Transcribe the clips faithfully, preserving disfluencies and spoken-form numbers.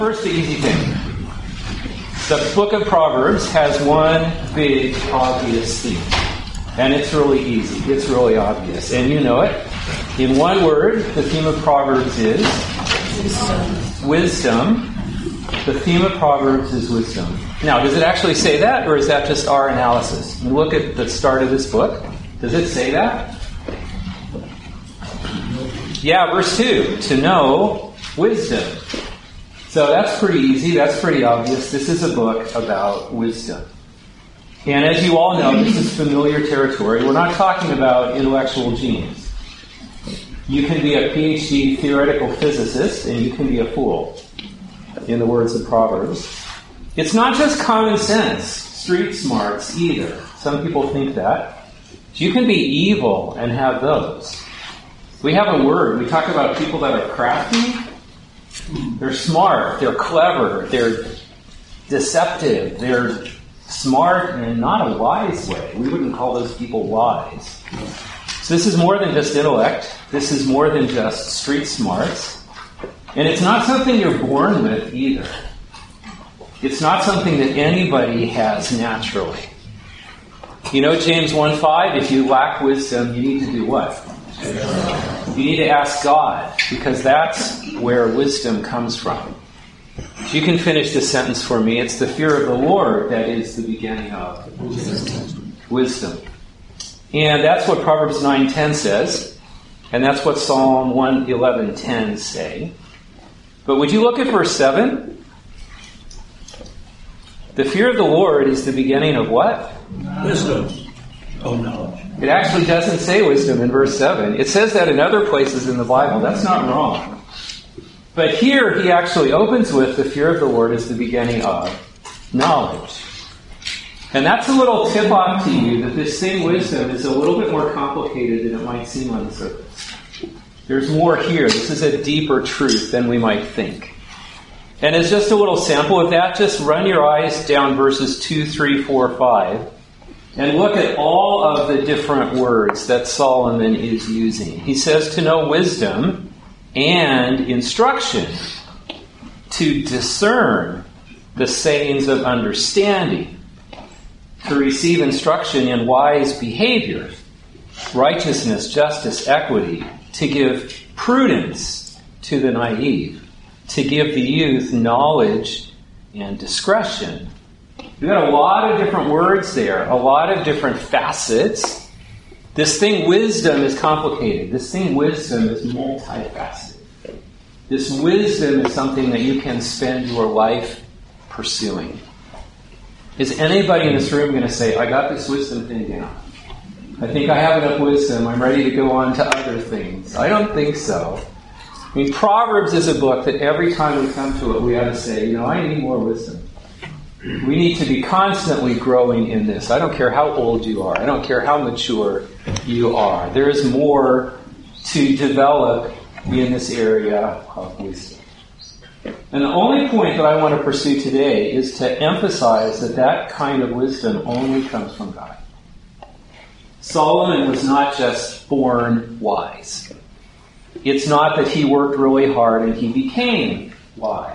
First, the easy thing. The book of Proverbs has one big, obvious theme. And it's really easy. It's really obvious. And you know it. In one word, the theme of Proverbs is wisdom. Wisdom. The theme of Proverbs is wisdom. Now, does it actually say that, or is that just our analysis? And look at the start of this book. Does it say that? Yeah, verse two. To know wisdom. So that's pretty easy. That's pretty obvious. This is a book about wisdom. And as you all know, this is familiar territory. We're not talking about intellectual genius. You can be a P H D theoretical physicist, and you can be a fool, in the words of Proverbs. It's not just common sense, street smarts either. Some people think that. You can be evil and have those. We have a word. We talk about people that are crafty. They're smart. They're clever. They're deceptive. They're smart in not a wise way. We wouldn't call those people wise. So this is more than just intellect. This is more than just street smarts. And it's not something you're born with either. It's not something that anybody has naturally. You know James one five, if you lack wisdom, you need to do what? You need to ask God, because that's where wisdom comes from. If you can finish this sentence for me, it's the fear of the Lord that is the beginning of wisdom. wisdom. And that's what Proverbs nine ten says, and that's what Psalm one eleven ten say. But would you look at verse seven? The fear of the Lord is the beginning of what? Wisdom. Oh, knowledge. It actually doesn't say wisdom in verse seven. It says that in other places in the Bible. That's not wrong. But here he actually opens with the fear of the Lord is the beginning of knowledge. And that's a little tip-off to you that this thing wisdom is a little bit more complicated than it might seem on the surface. There's more here. This is a deeper truth than we might think. And as just a little sample of that, just run your eyes down verses two, three, four, five. And look at all of the different words that Solomon is using. He says to know wisdom and instruction, to discern the sayings of understanding, to receive instruction in wise behavior, righteousness, justice, equity, to give prudence to the naive, to give the youth knowledge and discretion. We've got a lot of different words there, a lot of different facets. This thing wisdom is complicated. This thing wisdom is multifaceted. This wisdom is something that you can spend your life pursuing. Is anybody in this room going to say, I got this wisdom thing down? I think I have enough wisdom. I'm ready to go on to other things. I don't think so. I mean, Proverbs is a book that every time we come to it, we ought to say, you know, I need more wisdom. We need to be constantly growing in this. I don't care how old you are. I don't care how mature you are. There is more to develop in this area of wisdom. And the only point that I want to pursue today is to emphasize that that kind of wisdom only comes from God. Solomon was not just born wise. It's not that he worked really hard and he became wise.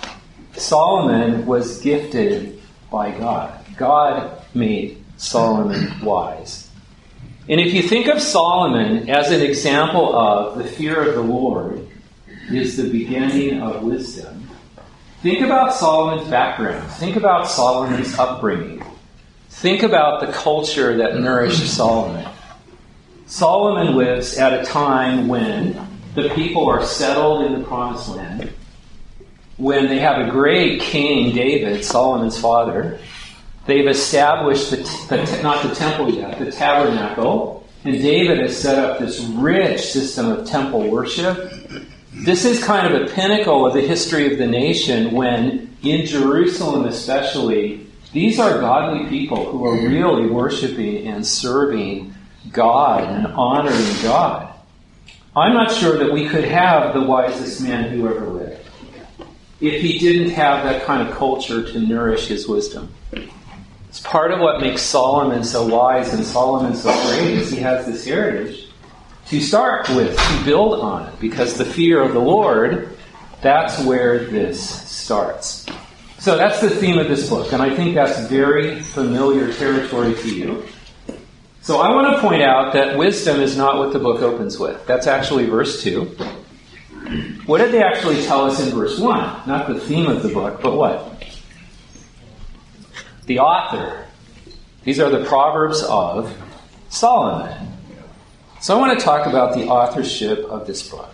Solomon was gifted by God. God made Solomon wise. And if you think of Solomon as an example of the fear of the Lord is the beginning of wisdom, think about Solomon's background. Think about Solomon's upbringing. Think about the culture that nourished Solomon. Solomon lives at a time when the people are settled in the Promised Land, when they have a great king, David, Solomon's father. They've established, the, the not the temple yet, the tabernacle. And David has set up this rich system of temple worship. This is kind of a pinnacle of the history of the nation when, in Jerusalem especially, these are godly people who are really worshiping and serving God and honoring God. I'm not sure that we could have the wisest man who ever lived if he didn't have that kind of culture to nourish his wisdom. It's part of what makes Solomon so wise and Solomon so great is he has this heritage to start with, to build on it, because the fear of the Lord That's where this starts. So that's the theme of this book, and I think that's very familiar territory to you. So I want to point out that wisdom is not what the book opens with. That's actually verse two. What did they actually tell us in verse one? Not the theme of the book, but what? The author. These are the Proverbs of Solomon. So I want to talk about the authorship of this book.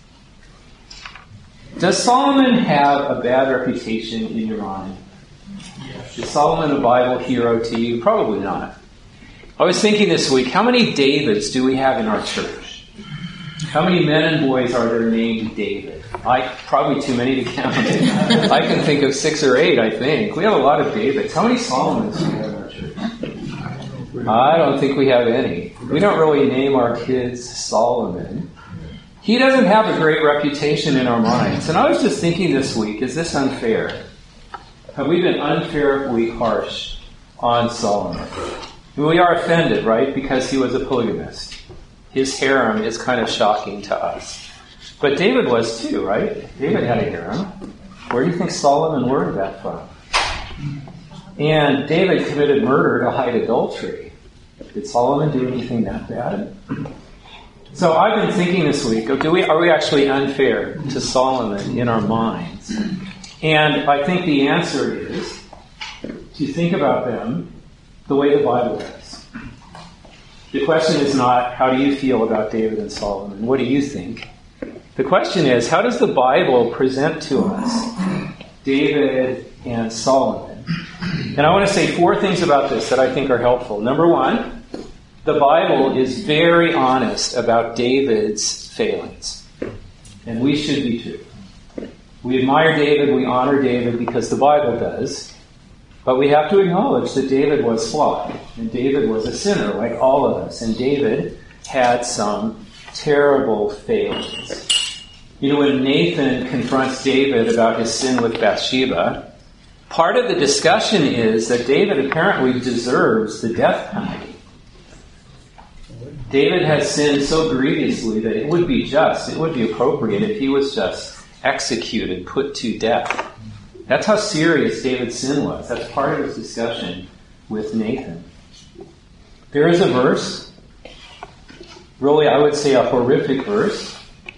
Does Solomon have a bad reputation in your mind? Is Solomon a Bible hero to you? Probably not. I was thinking this week, how many Davids do we have in our church? How many men and boys are there named David? I probably too many to count. I can think of six or eight, I think. We have a lot of Davids. How many Solomons do we have in our church? I don't think we have any. We don't really name our kids Solomon. He doesn't have a great reputation in our minds. And I was just thinking this week, is this unfair? Have we been unfairly harsh on Solomon? We are offended, right? Because he was a polygamist. His harem is kind of shocking to us. But David was too, right? David had a harem. Where do you think Solomon learned that from? And David committed murder to hide adultery. Did Solomon do anything that bad? So I've been thinking this week, do we, are we actually unfair to Solomon in our minds? And I think the answer is to think about them the way the Bible does. The question is not, how do you feel about David and Solomon? What do you think? The question is, how does the Bible present to us David and Solomon? And I want to say four things about this that I think are helpful. Number one, the Bible is very honest about David's failings. And we should be too. We admire David, we honor David because the Bible does. But we have to acknowledge that David was flawed. And David was a sinner like all of us. And David had some terrible failings. You know, when Nathan confronts David about his sin with Bathsheba, part of the discussion is that David apparently deserves the death penalty. David has sinned so grievously that it would be just, it would be appropriate if he was just executed, put to death. That's how serious David's sin was. That's part of his discussion with Nathan. There is a verse, really I would say a horrific verse,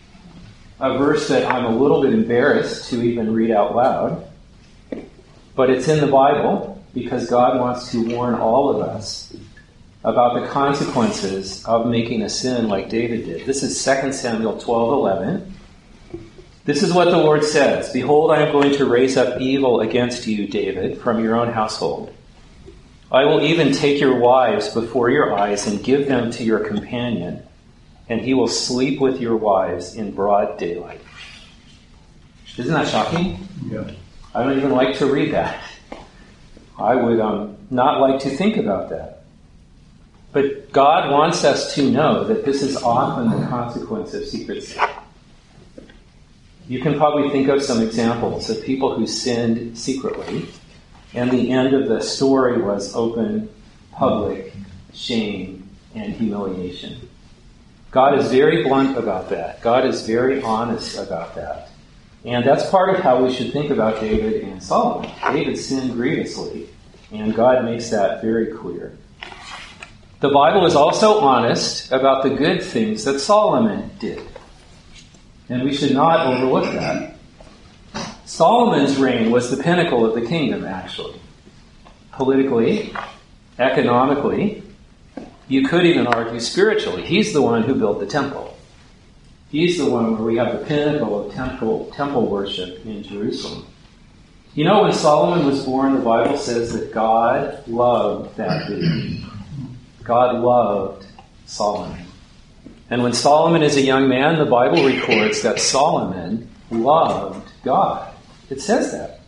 a verse that I'm a little bit embarrassed to even read out loud, but it's in the Bible because God wants to warn all of us about the consequences of making a sin like David did. This is Second Samuel twelve eleven. This is what the Lord says. Behold, I am going to raise up evil against you, David, from your own household. I will even take your wives before your eyes and give them to your companion, and he will sleep with your wives in broad daylight. Isn't that shocking? Yeah. I don't even like to read that. I would um, not like to think about that. But God wants us to know that this is often the consequence of secret sin. You can probably think of some examples of people who sinned secretly, and the end of the story was open, public shame and humiliation. God is very blunt about that. God is very honest about that. And that's part of how we should think about David and Solomon. David sinned grievously, and God makes that very clear. The Bible is also honest about the good things that Solomon did. And we should not overlook that. Solomon's reign was the pinnacle of the kingdom, actually. Politically, economically, you could even argue spiritually. He's the one who built the temple. He's the one where we have the pinnacle of temple, temple worship in Jerusalem. You know, when Solomon was born, the Bible says that God loved that baby. God loved Solomon. And when Solomon is a young man, the Bible records that Solomon loved God. It says that.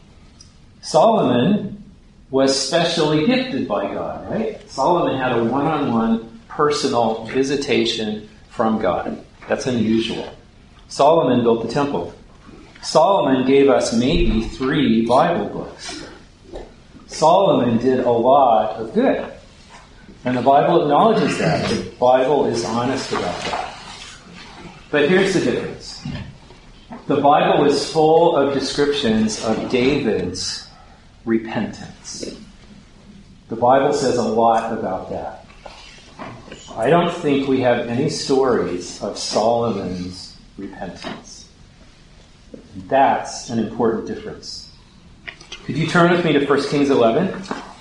Solomon was specially gifted by God, right? Solomon had a one-on-one personal visitation from God. That's unusual. Solomon built the temple. Solomon gave us maybe three Bible books. Solomon did a lot of good. And the Bible acknowledges that. The Bible is honest about that. But here's the difference. The Bible is full of descriptions of David's repentance. The Bible says a lot about that. I don't think we have any stories of Solomon's repentance. That's an important difference. Could you turn with me to First Kings eleven?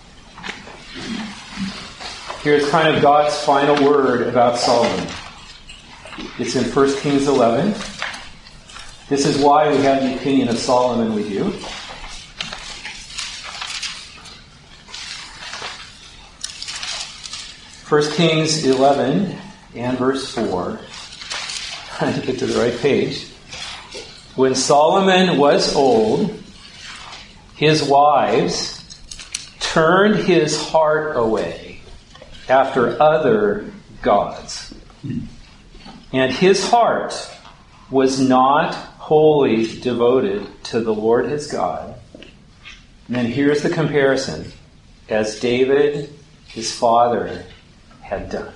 Here's kind of God's final word about Solomon. It's in First Kings eleven. This is why we have the opinion of Solomon we do. First Kings eleven and verse four. Trying to get to the right page. When Solomon was old, his wives turned his heart away after other gods. And his heart was not wholly devoted to the Lord his God. And then here's the comparison. As David, his father, had done.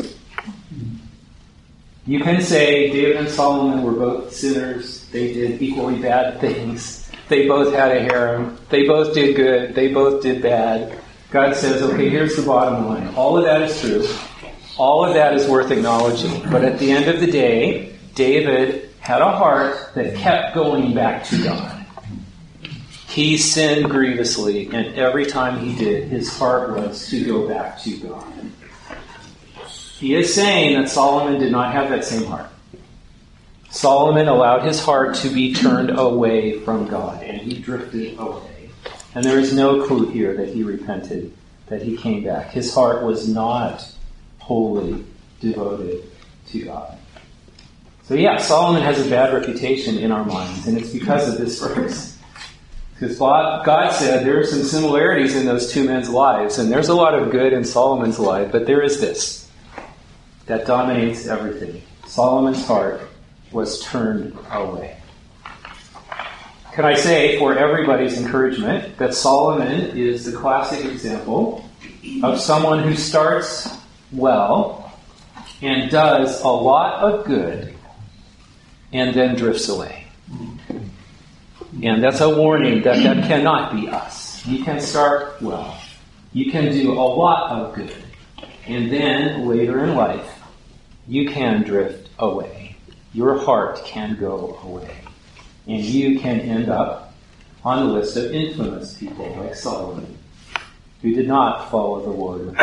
You can say David and Solomon were both sinners. They did equally bad things. They both had a harem. They both did good. They both did bad. God says, okay, here's the bottom line. All of that is true. All of that is worth acknowledging. But at the end of the day, David had a heart that kept going back to God. He sinned grievously, and every time he did, his heart was to go back to God. He is saying that Solomon did not have that same heart. Solomon allowed his heart to be turned away from God, and he drifted away. And there is no clue here that he repented, that he came back. His heart was not wholly devoted to God. So yeah, Solomon has a bad reputation in our minds, and it's because of this verse. Because God said there are some similarities in those two men's lives, and there's a lot of good in Solomon's life, but there is this that dominates everything. Solomon's heart was turned away. Can I say, for everybody's encouragement, that Solomon is the classic example of someone who starts well and does a lot of good and then drifts away. And that's a warning that that cannot be us. You can start well. You can do a lot of good. And then later in life, you can drift away. Your heart can go away. And you can end up on the list of infamous people like Solomon, who did not follow the Lord.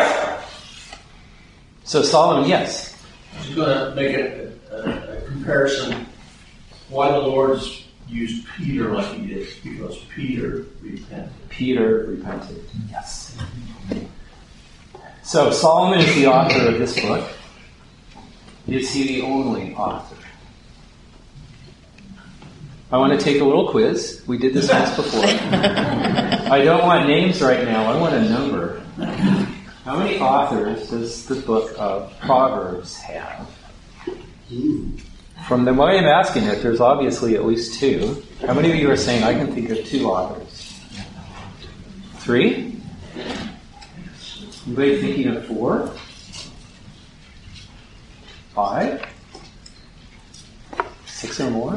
So Solomon, yes? I was going to make a, a, a comparison. Why the Lord used Peter like he did, because Peter repented. Peter repented, yes. So Solomon is the author of this book. Is he the only author? I want to take a little quiz. We did this once before. I don't want names right now. I want a number. How many authors does the book of Proverbs have? From the way I'm asking it, there's obviously at least two. How many of you are saying I can think of two authors? Three? Anybody thinking of four? Five? Six or more?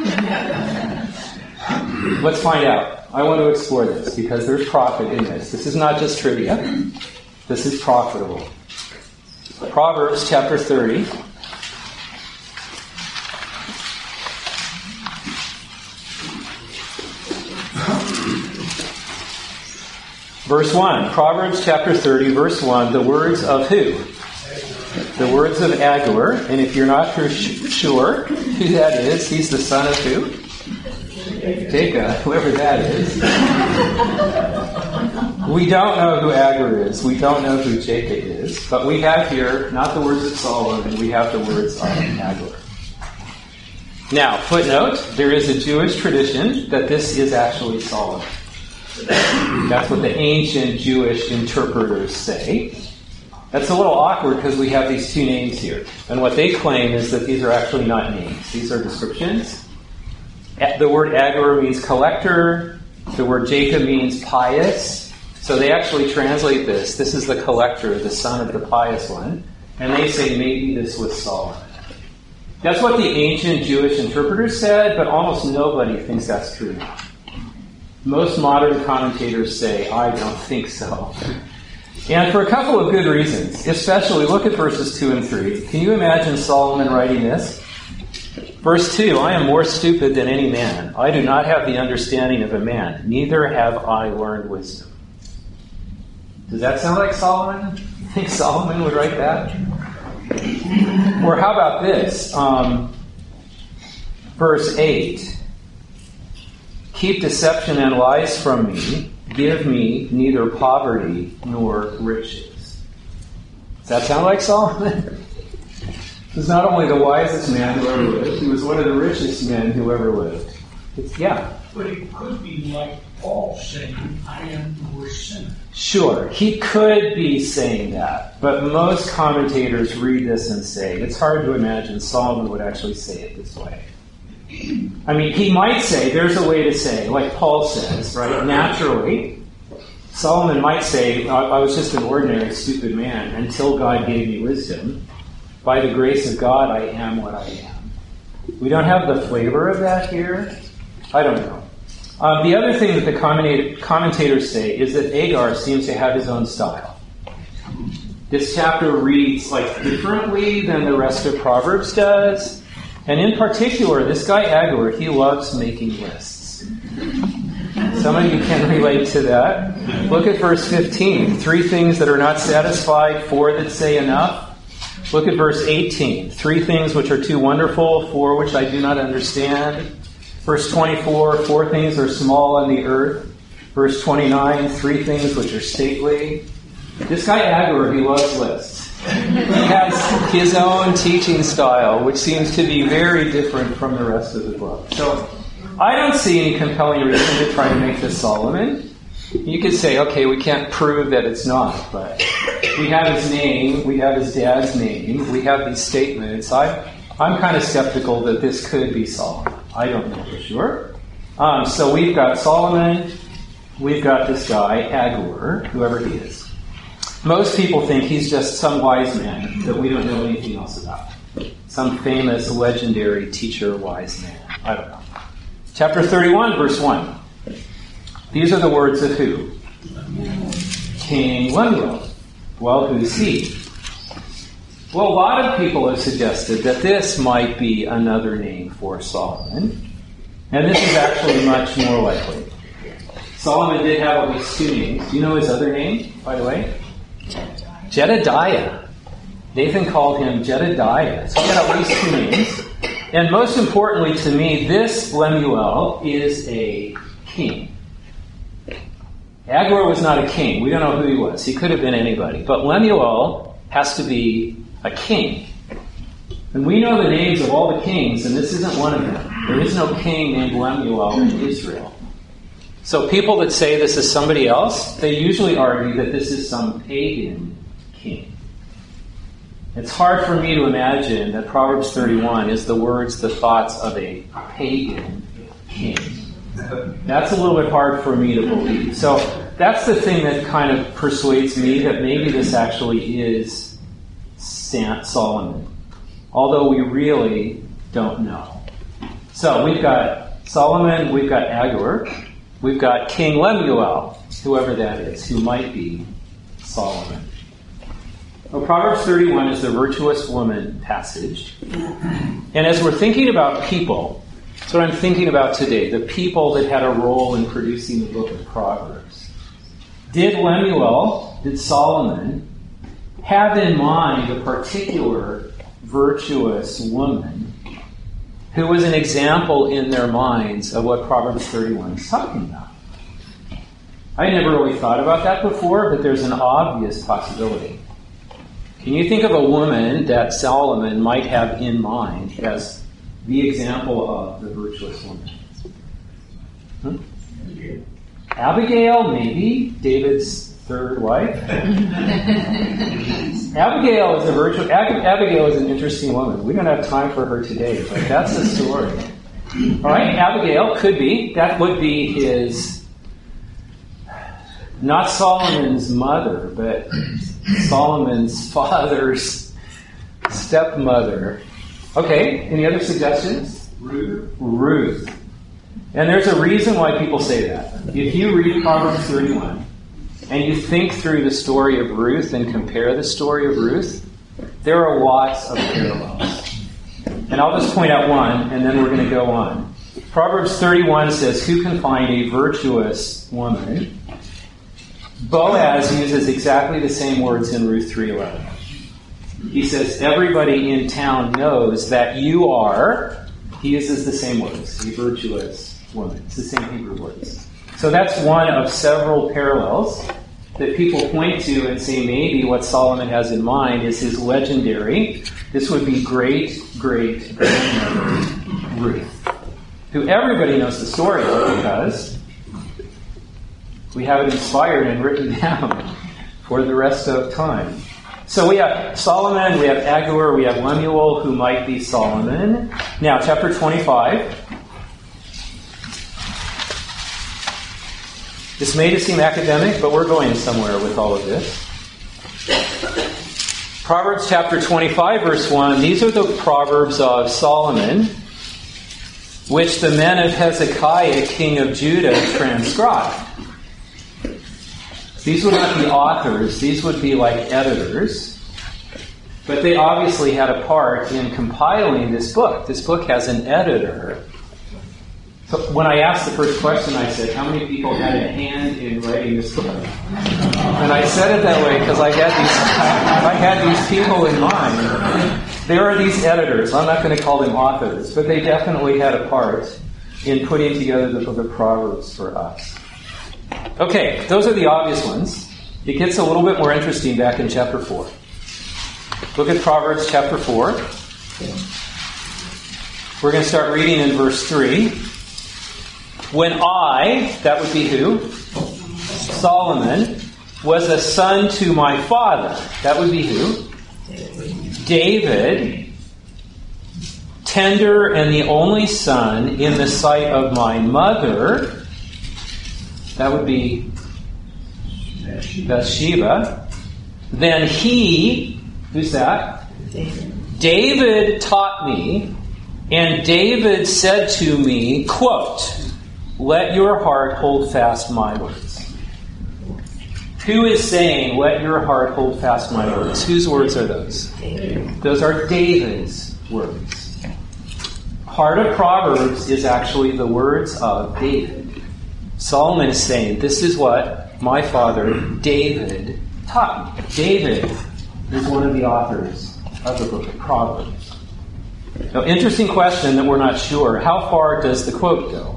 Let's find out. I want to explore this because there's profit in this. This is not just trivia. This is profitable. Proverbs chapter thirty. Verse one. Proverbs chapter thirty, verse one. The words of who? The words of Agur. And if you're not sure who that is, he's the son of who? Jacob, whoever that is. We don't know who Agur is. We don't know who Jacob is. But we have here not the words of Solomon, we have the words of Agur. Now, footnote, there is a Jewish tradition that this is actually Solomon. That's what the ancient Jewish interpreters say. That's a little awkward because we have these two names here. And what they claim is that these are actually not names. These are descriptions. The word Agur means collector. The word Jacob means pious. So they actually translate this. This is the collector, the son of the pious one. And they say maybe this was Solomon. That's what the ancient Jewish interpreters said, but almost nobody thinks that's true now. Most modern commentators say, I don't think so. And for a couple of good reasons. Especially, look at verses two and three. Can you imagine Solomon writing this? Verse two, I am more stupid than any man. I do not have the understanding of a man. Neither have I learned wisdom. Does that sound like Solomon? You think Solomon would write that? Or how about this? Um, verse eight. Keep deception and lies from me. Give me neither poverty nor riches. Does that sound like Solomon? He was not only the wisest man who ever lived, he was one of the richest men who ever lived. It's, yeah. But it could be like Paul saying, I am your sinner. Sure, he could be saying that, but most commentators read this and say, it's hard to imagine Solomon would actually say it this way. I mean, he might say, there's a way to say, like Paul says, right, naturally, Solomon might say, I, I was just an ordinary stupid man until God gave me wisdom. By the grace of God, I am what I am. We don't have the flavor of that here. I don't know. Um, the other thing that the commentat- commentators say is that Agur seems to have his own style. This chapter reads like differently than the rest of Proverbs does. And in particular, this guy Agur, he loves making lists. Some of you can relate to that. Look at verse fifteen. Three things that are not satisfied, four that say enough. Look at verse eighteen. Three things which are too wonderful, four which I do not understand. Verse twenty-four. Four things are small on the earth. Verse twenty-nine. Three things which are stately. This guy Agur, he loves lists. He has his own teaching style, which seems to be very different from the rest of the book. So I don't see any compelling reason to try to make this Solomon. You could say, okay, we can't prove that it's not, but we have his name, we have his dad's name, we have these statements. I, I'm kind of skeptical that this could be Solomon. I don't know for sure. Um, so we've got Solomon, we've got this guy, Agur, whoever he is. Most people think he's just some wise man that we don't know anything else about. Some famous, legendary teacher, wise man. I don't know. Chapter thirty-one, verse one. These are the words of who? King Lemuel. Well, who's he? Well, a lot of people have suggested that this might be another name for Solomon. And this is actually much more likely. Solomon did have at least two names. Do you know his other name, by the way? Jedediah. Nathan called him Jedediah. So he had at least two names. And most importantly to me, this Lemuel is a king. Agur was not a king. We don't know who he was. He could have been anybody. But Lemuel has to be a king. And we know the names of all the kings, and this isn't one of them. There is no king named Lemuel in Israel. So people that say this is somebody else, they usually argue that this is some pagan king. It's hard for me to imagine that Proverbs thirty-one is the words, the thoughts of a pagan king. That's a little bit hard for me to believe. So that's the thing that kind of persuades me that maybe this actually is Solomon. Although we really don't know. So we've got Solomon, we've got Agur, we've got King Lemuel, whoever that is, who might be Solomon. Well, Proverbs thirty-one is the virtuous woman passage. And as we're thinking about people, that's what I'm thinking about today, the people that had a role in producing the book of Proverbs. Did Lemuel, did Solomon, have in mind a particular virtuous woman who was an example in their minds of what Proverbs thirty-one is talking about? I never really thought about that before, but there's an obvious possibility. Can you think of a woman that Solomon might have in mind as the example of the virtuous woman? Hmm? Abigail, maybe, David's third wife. Abigail is a virtuous. Abigail is an interesting woman. We don't have time for her today, but that's the story. All right, Abigail could be. That would be his, not Solomon's mother, but Solomon's father's stepmother. Okay, any other suggestions? Ruth. Ruth. And there's a reason why people say that. If you read Proverbs thirty-one and you think through the story of Ruth and compare the story of Ruth, there are lots of parallels. And I'll just point out one, and then we're going to go on. Proverbs thirty-one says, "Who can find a virtuous woman?" Boaz uses exactly the same words in Ruth three eleven. He says, "Everybody in town knows that you are," he uses the same words, "a virtuous woman." It's the same Hebrew words. So that's one of several parallels that people point to and say maybe what Solomon has in mind is his legendary, this would be great, great grandmother Ruth, who everybody knows the story of because we have it inspired and written down for the rest of time. So we have Solomon, we have Agur, we have Lemuel, who might be Solomon. Now, chapter twenty-five. This may just seem academic, but we're going somewhere with all of this. Proverbs chapter twenty-five, verse one. These are the Proverbs of Solomon, which the men of Hezekiah, king of Judah, transcribed. These would not be authors. These would be like editors. But they obviously had a part in compiling this book. This book has an editor. So when I asked the first question, I said, how many people had a hand in writing this book? And I said it that way because I had these, I had these people in mind. There are these editors. I'm not going to call them authors, but they definitely had a part in putting together the book of Proverbs for us. Okay, those are the obvious ones. It gets a little bit more interesting back in chapter four. Look at Proverbs chapter four. We're going to start reading in verse three. When I, that would be who? Solomon, was a son to my father. That would be who? David, tender and the only son in the sight of my mother. That would be Bathsheba. Then he, who's that? David. David taught me, and David said to me, quote, let your heart hold fast my words. Who is saying, let your heart hold fast my words? Whose words are those? David. Those are David's words. Part of Proverbs is actually the words of David. Solomon is saying, this is what my father David taught me. David is one of the authors of the book of Proverbs. Now, interesting question that we're not sure. How far does the quote go?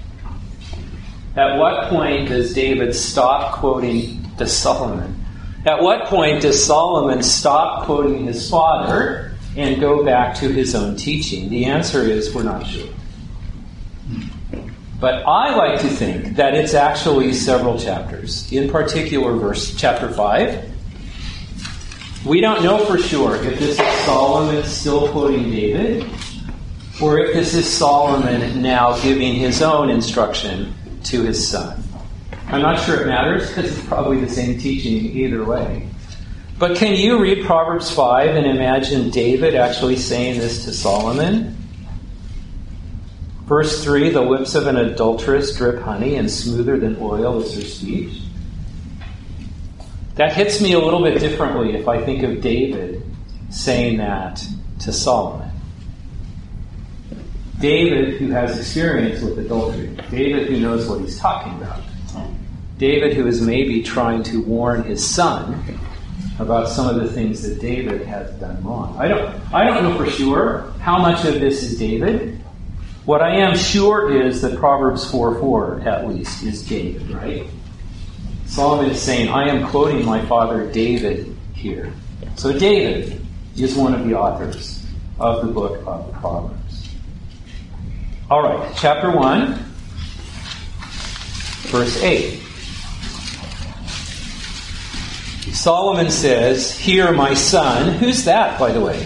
At what point does David stop quoting to Solomon? At what point does Solomon stop quoting his father and go back to his own teaching? The answer is we're not sure. But I like to think that it's actually several chapters. In particular, verse chapter five. We don't know for sure if this is Solomon still quoting David, or if this is Solomon now giving his own instruction to his son. I'm not sure it matters, because it's probably the same teaching either way. But can you read Proverbs five and imagine David actually saying this to Solomon? Verse three, the lips of an adulteress drip honey, and smoother than oil is her speech. That hits me a little bit differently if I think of David saying that to Solomon. David, who has experience with adultery. David, who knows what he's talking about. David, who is maybe trying to warn his son about some of the things that David has done wrong. I don't, I don't know for sure how much of this is David. What I am sure is that Proverbs four four, at least, is David, right? Solomon is saying, I am quoting my father David here. So David is one of the authors of the book of Proverbs. All right, chapter one, verse eight. Solomon says, hear my son. Who's that, by the way?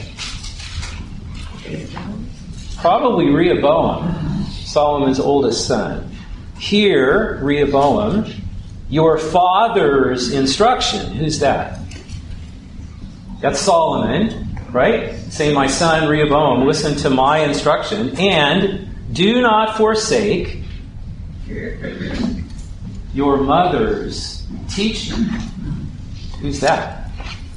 Probably Rehoboam, Solomon's oldest son. Hear, Rehoboam, your father's instruction. Who's that? That's Solomon, right? Say, my son Rehoboam, listen to my instruction, and do not forsake your mother's teaching. Who's that?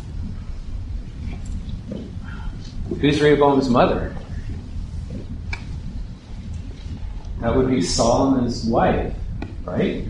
Who's Rehoboam's mother? That would be Solomon's wife, right?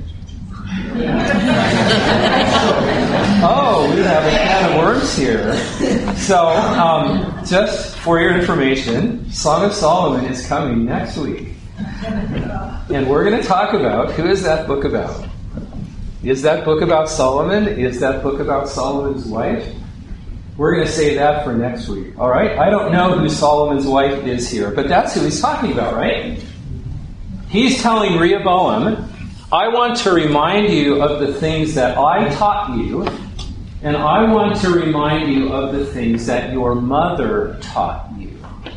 Oh, we have a can of worms here. So, um, just for your information, Song of Solomon is coming next week. And we're going to talk about, who is that book about? Is that book about Solomon? Is that book about Solomon's wife? We're going to say that for next week. All right? I don't know who Solomon's wife is here, but that's who he's talking about, right? He's telling Rehoboam, I want to remind you of the things that I taught you, and I want to remind you of the things that your mother taught you.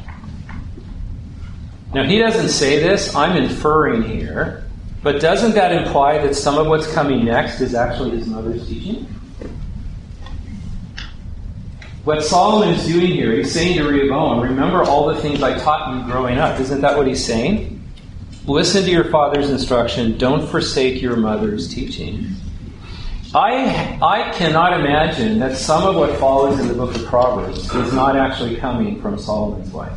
Now, he doesn't say this. I'm inferring here. But doesn't that imply that some of what's coming next is actually his mother's teaching? What Solomon is doing here, he's saying to Rehoboam, remember all the things I taught you growing up. Isn't that what he's saying? Listen to your father's instruction. Don't forsake your mother's teaching. I, I cannot imagine that some of what follows in the book of Proverbs is not actually coming from Solomon's wife.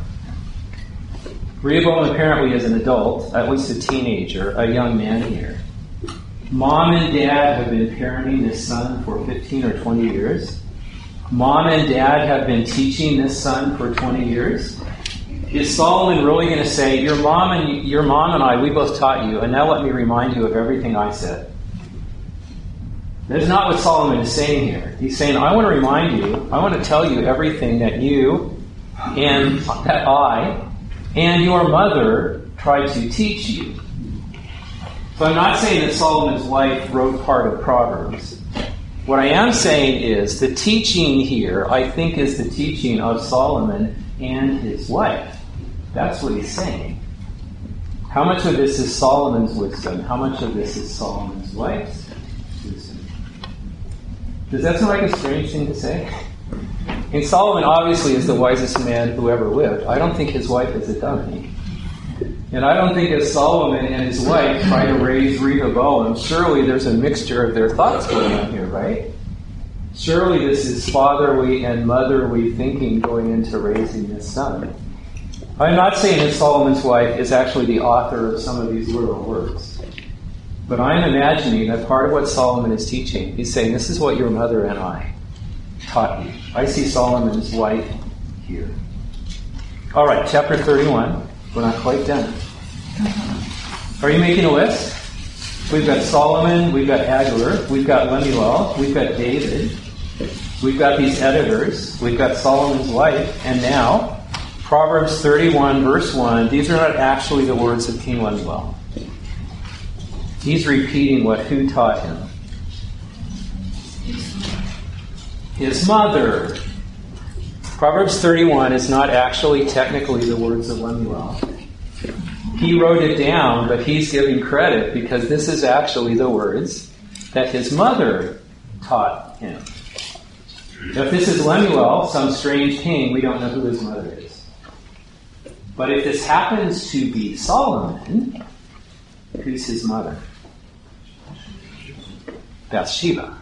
Rehoboam apparently is an adult, at least a teenager, a young man here. Mom and dad have been parenting this son for fifteen or twenty years. Mom and dad have been teaching this son for twenty years. Is Solomon really going to say, your mom and your mom and I, we both taught you, and now let me remind you of everything I said? That's not what Solomon is saying here. He's saying, I want to remind you, I want to tell you everything that you and that I and your mother tried to teach you. So I'm not saying that Solomon's wife wrote part of Proverbs. What I am saying is the teaching here, I think, is the teaching of Solomon and his wife. That's what he's saying. How much of this is Solomon's wisdom? How much of this is Solomon's wife's wisdom? Does that sound like a strange thing to say? And Solomon obviously is the wisest man who ever lived. I don't think his wife is a dummy. And I don't think as Solomon and his wife try to raise Rehoboam, surely there's a mixture of their thoughts going on here, right? Surely this is fatherly and motherly thinking going into raising this son. I'm not saying that Solomon's wife is actually the author of some of these literal words. But I'm imagining that part of what Solomon is teaching, he's saying, this is what your mother and I taught you. I see Solomon's wife here. All right, chapter thirty-one. We're not quite done. Are you making a list? We've got Solomon, we've got Agur, we've got Lemuel, we've got David, we've got these editors, we've got Solomon's wife, and now Proverbs thirty-one, verse one. These are not actually the words of King Lemuel. He's repeating what who taught him. His mother. Proverbs thirty-one is not actually technically the words of Lemuel. He wrote it down, but he's giving credit because this is actually the words that his mother taught him. Now, if this is Lemuel, some strange king, we don't know who his mother is. But if this happens to be Solomon, who's his mother? Bathsheba.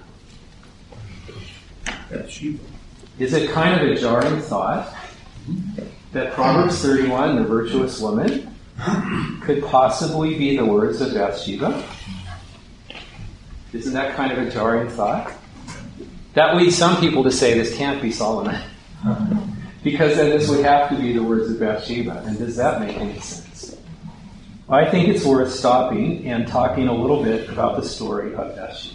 Bathsheba. Is it kind of a jarring thought that Proverbs thirty-one, the virtuous woman, could possibly be the words of Bathsheba? Isn't that kind of a jarring thought? That leads some people to say this can't be Solomon. Because then this would have to be the words of Bathsheba. And does that make any sense? I think it's worth stopping and talking a little bit about the story of Bathsheba.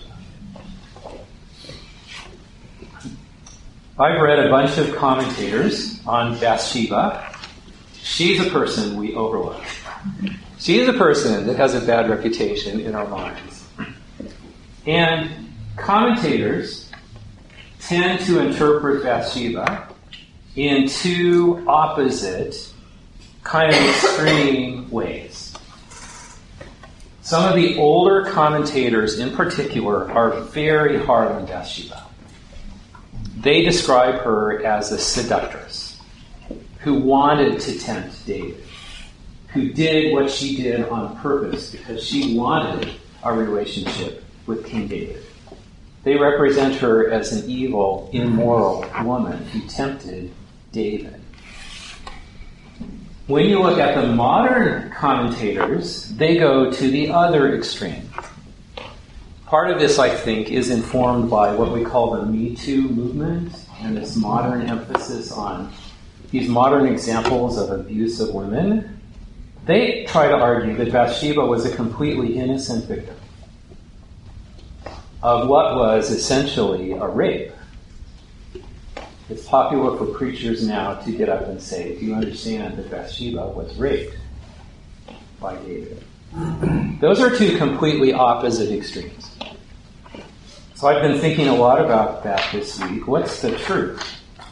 I've read a bunch of commentators on Bathsheba. She's a person we overlook. She is a person that has a bad reputation in our minds. And commentators tend to interpret Bathsheba in two opposite, kind of extreme ways. Some of the older commentators in particular are very hard on Bathsheba. They describe her as a seductress. who wanted to tempt David, who did what she did on purpose because she wanted a relationship with King David. They represent her as an evil, immoral woman who tempted David. When you look at the modern commentators, they go to the other extreme. Part of this, I think, is informed by what we call the Me Too movement and this modern emphasis on these modern examples of abuse of women. They try to argue that Bathsheba was a completely innocent victim of what was essentially a rape. It's popular for preachers now to get up and say, do you understand that Bathsheba was raped by David? Those are two completely opposite extremes. So I've been thinking a lot about that this week. What's the truth?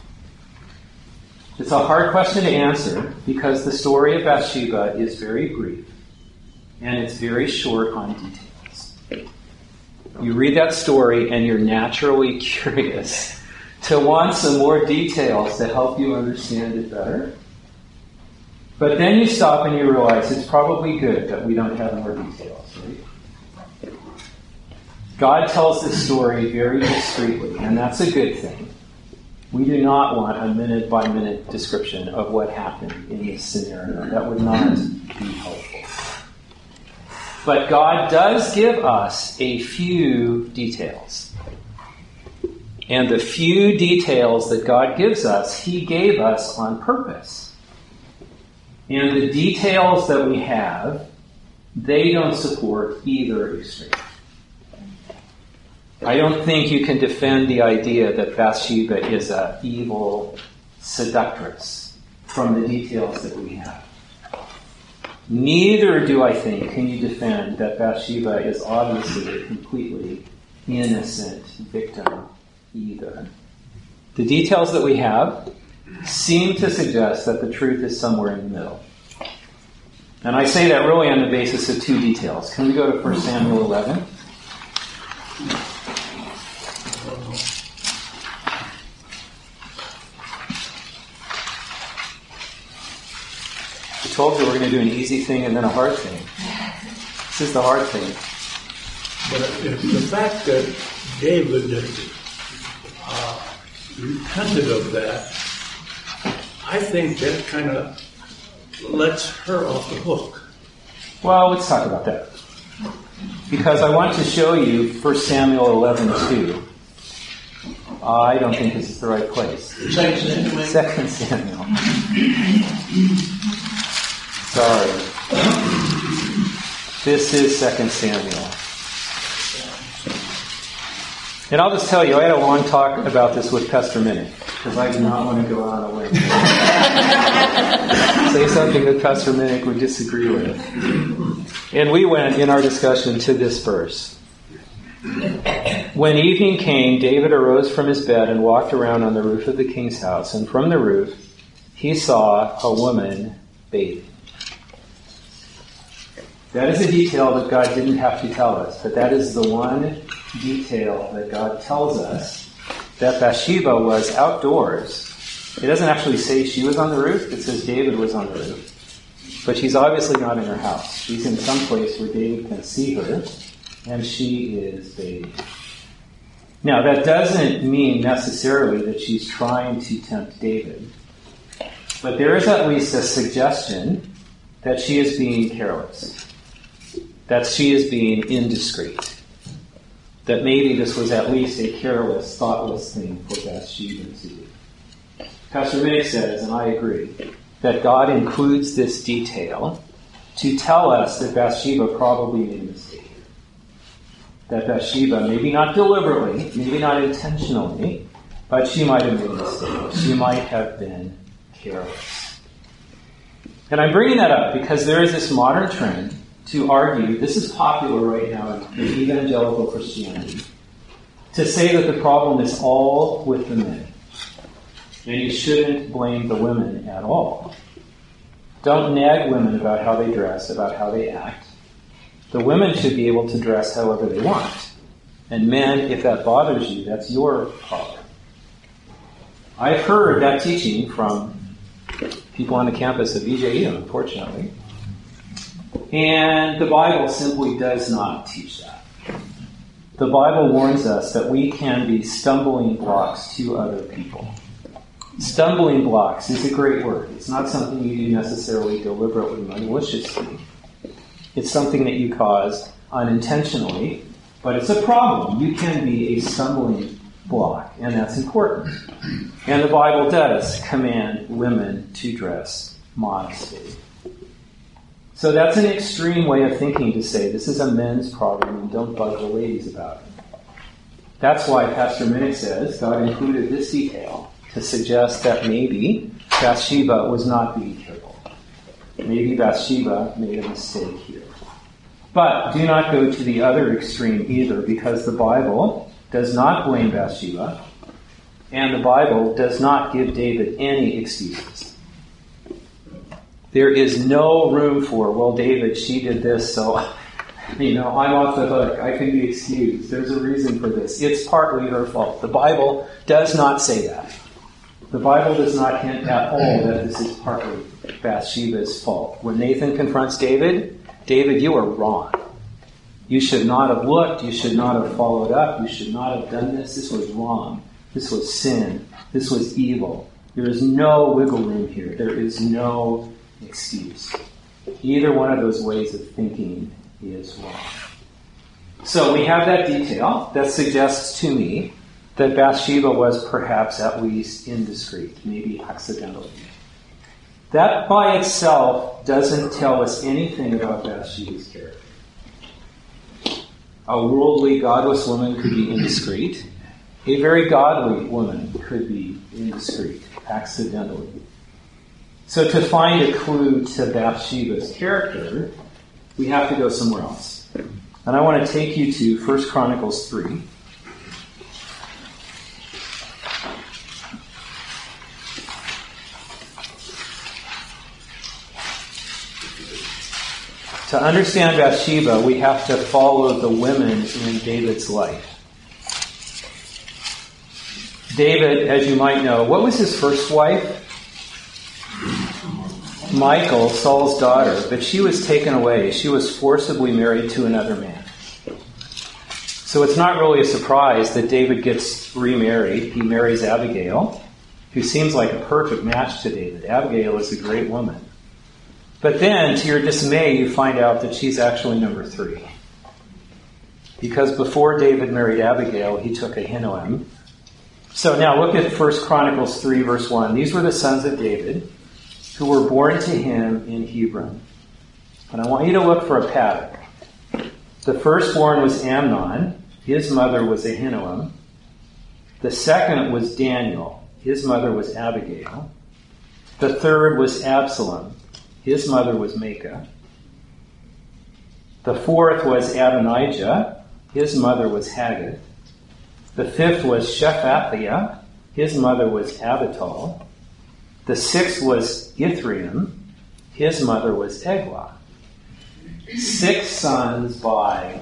It's a hard question to answer because the story of Bathsheba is very brief and it's very short on details. You read that story and you're naturally curious to want some more details to help you understand it better. But then you stop and you realize it's probably good that we don't have more details, right? God tells this story very discreetly, and that's a good thing. We do not want a minute-by-minute description of what happened in this scenario. That would not be helpful. But God does give us a few details. And the few details that God gives us, He gave us on purpose. And the details that we have, they don't support either extreme. I don't think you can defend the idea that Bathsheba is an evil seductress from the details that we have. Neither do I think can you defend that Bathsheba is obviously a completely innocent victim either. The details that we have seem to suggest that the truth is somewhere in the middle. And I say that really on the basis of two details. Can we go to First Samuel eleven? I told you we're going to do an easy thing and then a hard thing. This is the hard thing. But if the fact that David uh, repented of that, I think that kind of lets her off the hook. Well, let's talk about that. Because I want to show you First Samuel eleven two. I don't think this is the right place. Second Samuel. Second Samuel. Sorry. This is Second Samuel. And I'll just tell you, I had a long talk about this with Pastor Minnick, because I do not want to go out on a limb. Say something that Pastor Minnick would disagree with. And we went in our discussion to this verse. When evening came, David arose from his bed and walked around on the roof of the king's house. And from the roof, he saw a woman bathing. That is a detail that God didn't have to tell us, but that is the one detail that God tells us, that Bathsheba was outdoors. It doesn't actually say she was on the roof, it says David was on the roof. But she's obviously not in her house. She's in some place where David can see her, and she is bathing. Now, that doesn't mean necessarily that she's trying to tempt David, but there is at least a suggestion that she is being careless, that she is being indiscreet, that maybe this was at least a careless, thoughtless thing for Bathsheba to do. Pastor Minnick says, and I agree, that God includes this detail to tell us that Bathsheba probably made a mistake. That Bathsheba, maybe not deliberately, maybe not intentionally, but she might have made a mistake. She might have been careless. And I'm bringing that up because there is this modern trend to argue, this is popular right now in evangelical Christianity, to say that the problem is all with the men. And you shouldn't blame the women at all. Don't nag women about how they dress, about how they act. The women should be able to dress however they want. And men, if that bothers you, that's your problem. I've heard that teaching from people on the campus of E J U, unfortunately. And the Bible simply does not teach that. The Bible warns us that we can be stumbling blocks to other people. Stumbling blocks is a great word. It's not something you do necessarily deliberately, maliciously. It's something that you cause unintentionally, but it's a problem. You can be a stumbling block, and that's important. And the Bible does command women to dress modestly. So that's an extreme way of thinking, to say this is a men's problem and don't bug the ladies about it. That's why Pastor Minnick says God included this detail to suggest that maybe Bathsheba was not being careful. Maybe Bathsheba made a mistake here. But do not go to the other extreme either, because the Bible does not blame Bathsheba, and the Bible does not give David any excuses. There is no room for, well, David, she did this, so, you know, I'm off the hook. I can be excused. There's a reason for this. It's partly her fault. The Bible does not say that. The Bible does not hint at all that this is partly Bathsheba's fault. When Nathan confronts David, David, you are wrong. You should not have looked. You should not have followed up. You should not have done this. This was wrong. This was sin. This was evil. There is no wiggle room here. There is no excuse. Either one of those ways of thinking is wrong. So we have that detail that suggests to me that Bathsheba was perhaps at least indiscreet, maybe accidentally. That by itself doesn't tell us anything about Bathsheba's character. A worldly, godless woman could be indiscreet. A very godly woman could be indiscreet, accidentally. So to find a clue to Bathsheba's character, we have to go somewhere else. And I want to take you to First Chronicles three. To understand Bathsheba, we have to follow the women in David's life. David, as you might know, what was his first wife? Michal, Saul's daughter, but she was taken away. She was forcibly married to another man. So it's not really a surprise that David gets remarried. He marries Abigail, who seems like a perfect match to David. Abigail is a great woman. But then, to your dismay, you find out that she's actually number three. Because before David married Abigail, he took Ahinoam. So now look at First Chronicles three, verse one. These were the sons of David, who were born to him in Hebron. And I want you to look for a pattern. The firstborn was Amnon. His mother was Ahinoam. The second was Daniel. His mother was Abigail. The third was Absalom. His mother was Maacah. The fourth was Adonijah. His mother was Haggith. The fifth was Shephatiah. His mother was Abital. The sixth was Ithream. His mother was Eglah. Six sons by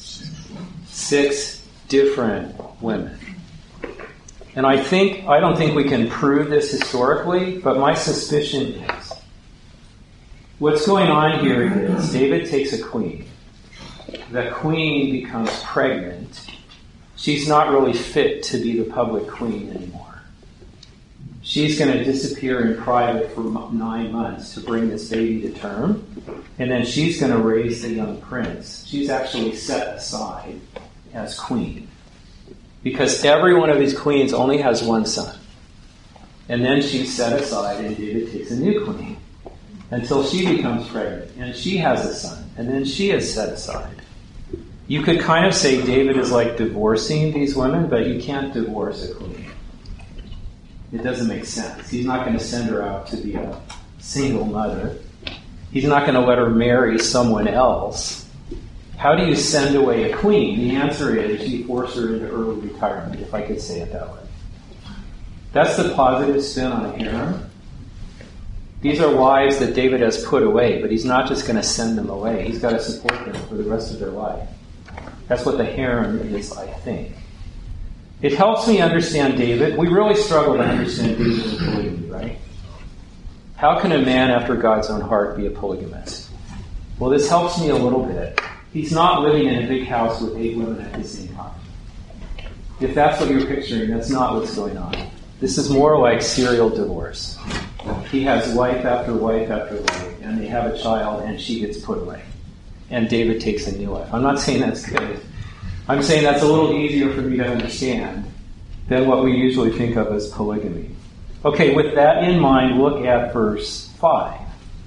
six different women. And I think, I don't think we can prove this historically, but my suspicion is what's going on here is David takes a queen. The queen becomes pregnant. She's not really fit to be the public queen anymore. She's going to disappear in private for nine months to bring this baby to term. And then she's going to raise the young prince. She's actually set aside as queen. Because every one of these queens only has one son. And then she's set aside and David takes a new queen. Until she becomes pregnant. And she has a son. And then she is set aside. You could kind of say David is like divorcing these women, but you can't divorce a queen. It doesn't make sense. He's not going to send her out to be a single mother. He's not going to let her marry someone else. How do you send away a queen? The answer is you force her into early retirement, if I could say it that way. That's the positive spin on a harem. These are wives that David has put away, but he's not just going to send them away. He's got to support them for the rest of their life. That's what the harem is, I think. It helps me understand David. We really struggle to understand David in polygamy, right? How can a man after God's own heart be a polygamist? Well, this helps me a little bit. He's not living in a big house with eight women at the same time. If that's what you're picturing, that's not what's going on. This is more like serial divorce. He has wife after wife after wife, and they have a child, and she gets put away. And David takes a new wife. I'm not saying that's good. I'm saying that's a little easier for me to understand than what we usually think of as polygamy. Okay, with that in mind, look at verse five.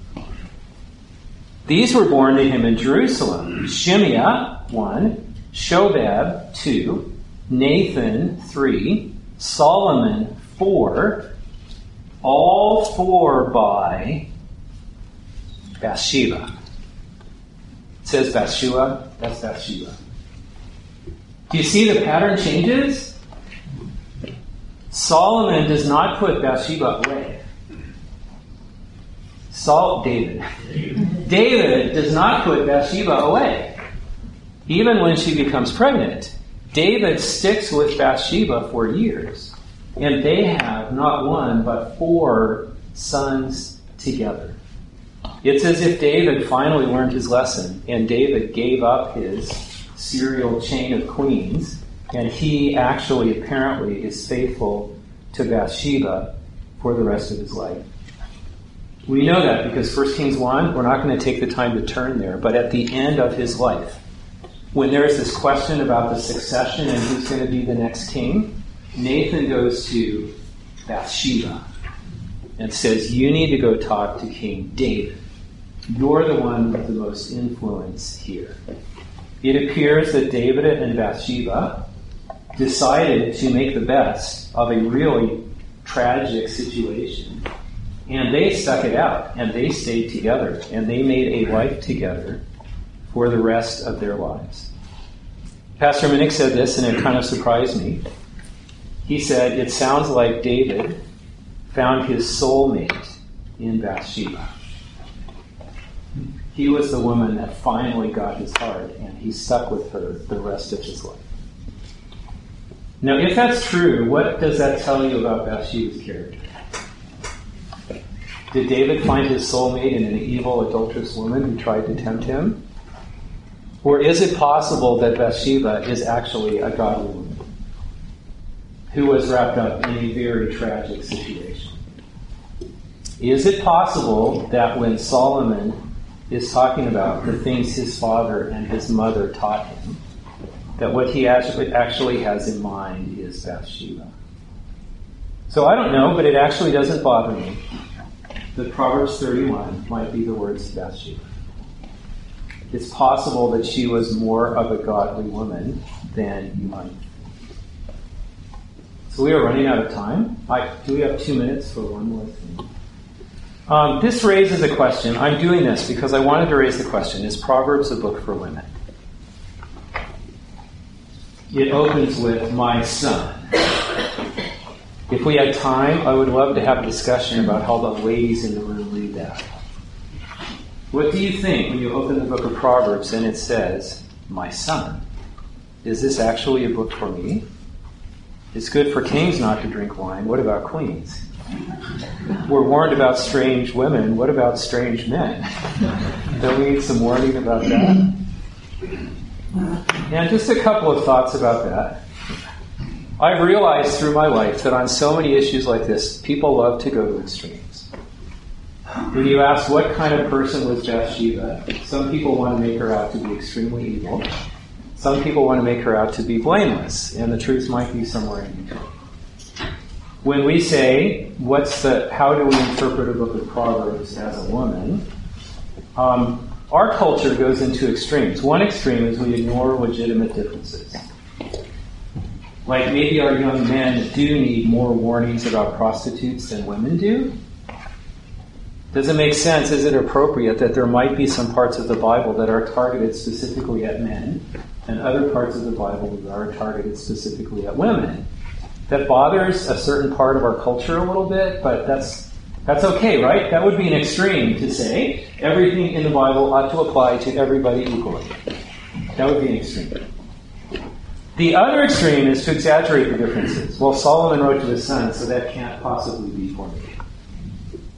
These were born to him in Jerusalem. Shimeah, one. Shobab, two. Nathan, three. Solomon, four. All four by Bathsheba. It says Bathsheba. That's Bathsheba. Do you see the pattern changes? Solomon does not put Bathsheba away. Saul, David. David does not put Bathsheba away. Even when she becomes pregnant, David sticks with Bathsheba for years. And they have not one, but four sons together. It's as if David finally learned his lesson, and David gave up his serial chain of queens, and he actually apparently is faithful to Bathsheba for the rest of his life. We know that because First Kings one, we're not going to take the time to turn there, but at the end of his life, when there is this question about the succession and who's going to be the next king, Nathan goes to Bathsheba and says, you need to go talk to King David. You're the one with the most influence here. It appears that David and Bathsheba decided to make the best of a really tragic situation. And they stuck it out, and they stayed together, and they made a life together for the rest of their lives. Pastor Minnick said this, and it kind of surprised me. He said, it sounds like David found his soulmate in Bathsheba. He was the woman that finally got his heart, and he stuck with her the rest of his life. Now, if that's true, what does that tell you about Bathsheba's character? Did David find his soulmate in an evil, adulterous woman who tried to tempt him? Or is it possible that Bathsheba is actually a godly woman who was wrapped up in a very tragic situation? Is it possible that when Solomon is talking about the things his father and his mother taught him, that what he actually actually has in mind is Bathsheba? So I don't know, but it actually doesn't bother me that Proverbs thirty-one might be the words of Bathsheba. It's possible that she was more of a godly woman than you might. So we are running out of time. I, do we have two minutes for one more thing? Um, this raises a question. I'm doing this because I wanted to raise the question, is Proverbs a book for women? It opens with, my son. If we had time, I would love to have a discussion about how the ladies in the room read that. What do you think when you open the book of Proverbs and it says, my son? Is this actually a book for me? It's good for kings not to drink wine. What about queens? We're warned about strange women. What about strange men? Don't we need some warning about that? And just a couple of thoughts about that. I've realized through my life that on so many issues like this, people love to go to extremes. When you ask what kind of person was Bathsheba, some people want to make her out to be extremely evil. Some people want to make her out to be blameless, and the truth might be somewhere in between. When we say, what's the, how do we interpret a book of Proverbs as a woman, um, our culture goes into extremes. One extreme is we ignore legitimate differences. Like maybe our young men do need more warnings about prostitutes than women do. Does it make sense? Is it appropriate that there might be some parts of the Bible that are targeted specifically at men and other parts of the Bible that are targeted specifically at women? That bothers a certain part of our culture a little bit, but that's that's okay, right? That would be an extreme to say everything in the Bible ought to apply to everybody equally. That would be an extreme. The other extreme is to exaggerate the differences. Well, Solomon wrote to his son, so that can't possibly be for me.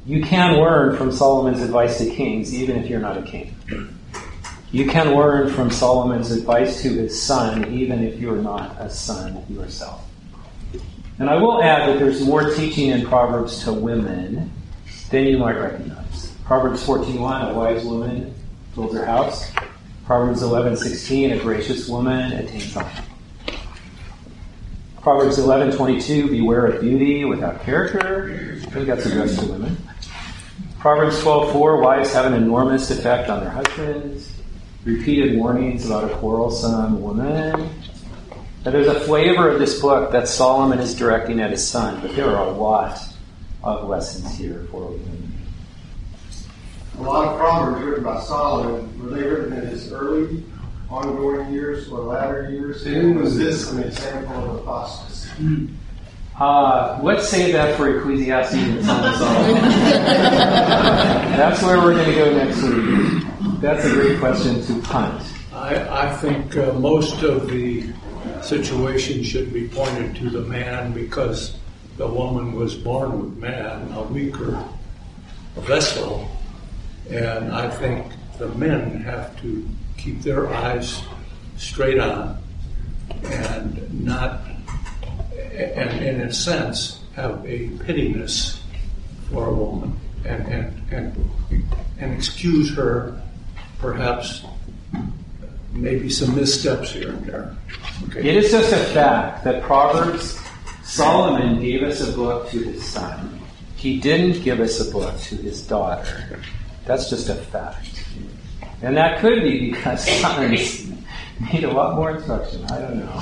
You can learn from Solomon's advice to kings, even if you're not a king. You can learn from Solomon's advice to his son, even if you're not a son yourself. And I will add that there's more teaching in Proverbs to women than you might recognize. Proverbs fourteen one, a wise woman builds her house. Proverbs eleven sixteen, a gracious woman attains honor. Proverbs eleven twenty-two, beware of beauty without character. I think that's addressed to women. Proverbs twelve four, wives have an enormous effect on their husbands. Repeated warnings about a quarrelsome woman. Now, there's a flavor of this book that Solomon is directing at his son, but there are a lot of lessons here for women. A lot of Proverbs written by Solomon, were they written in his early, ongoing years or latter years? And was this an example of apostasy? Uh, let's save that for Ecclesiastes and Song of Solomon. That's where we're going to go next week. That's a great question to punt. I, I think uh, most of the situation should be pointed to the man because the woman was born with man, a weaker vessel. And I think the men have to keep their eyes straight on and not, and in a sense, have a pittiness for a woman and, and, and, and excuse her perhaps maybe some missteps here and there. Okay. It is just a fact that Proverbs, Solomon gave us a book to his son. He didn't give us a book to his daughter. That's just a fact. And that could be because sons need a lot more instruction. I don't know.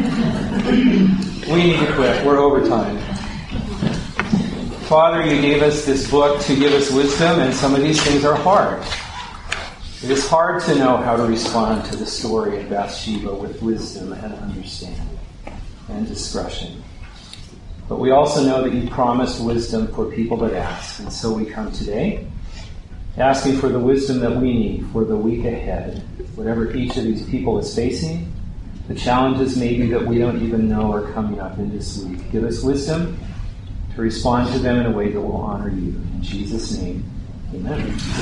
We need to quit. We're over time. Father, you gave us this book to give us wisdom, and some of these things are hard. It is hard to know how to respond to the story of Bathsheba with wisdom and understanding and discretion. But we also know that you promised wisdom for people that ask. And so we come today asking for the wisdom that we need for the week ahead, whatever each of these people is facing, the challenges maybe that we don't even know are coming up in this week. Give us wisdom to respond to them in a way that will honor you. In Jesus' name, amen.